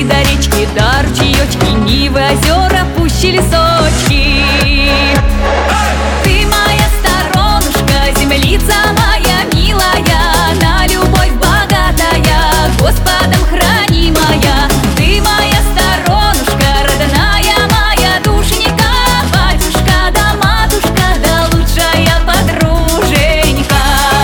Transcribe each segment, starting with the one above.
Реки до речки, до ручеечки, нивы, озера, пущи, лесочки. Ты моя сторонушка, землица моя милая, на любовь богатая, Господом хранимая. Ты моя сторонушка, родная моя душенька, батюшка да матушка, да лучшая подруженька.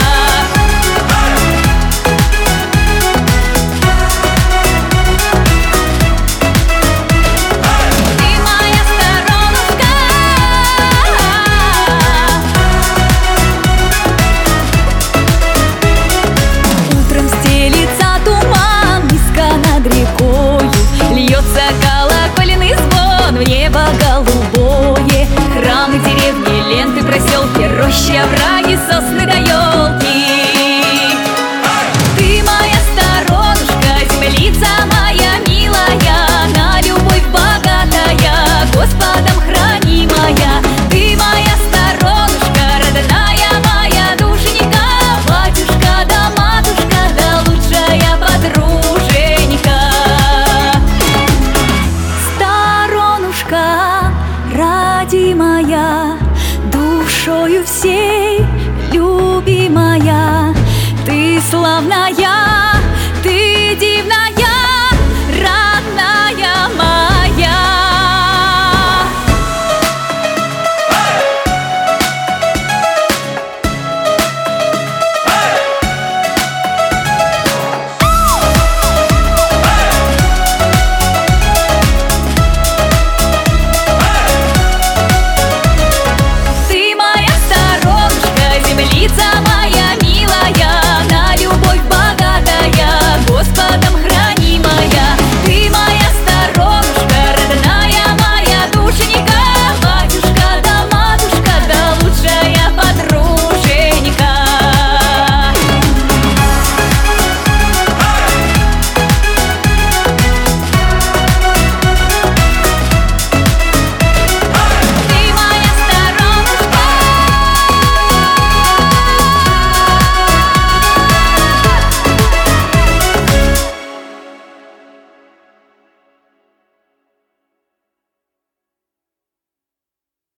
Льется колокольный звон в небо голубое. Храмы, деревни, ленты, проселки, рощи, овраги, сосны да елки. Ты моя сторонушка, землица моя милая, на любовь богатая, Господом хранимая. Ты моя сторонушка, родная моя душенька, батюшка да матушка, да лучшая подруженька. Родимая, душою всей любимая, ты славная, ты дивная.